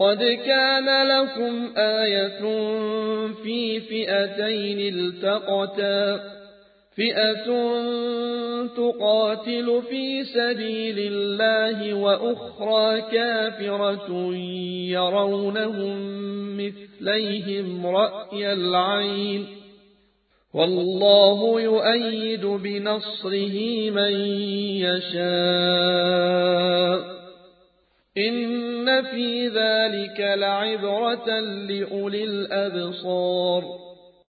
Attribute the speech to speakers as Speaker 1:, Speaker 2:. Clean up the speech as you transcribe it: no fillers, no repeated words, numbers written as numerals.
Speaker 1: قد كان لكم آية في فئتين التقتا فئة تقاتل في سبيل الله وأخرى كافرة يرونهم مثليهم رأي العين والله يؤيد بنصره من يشاء إن في ذلك لعبرة لأولي الأبصار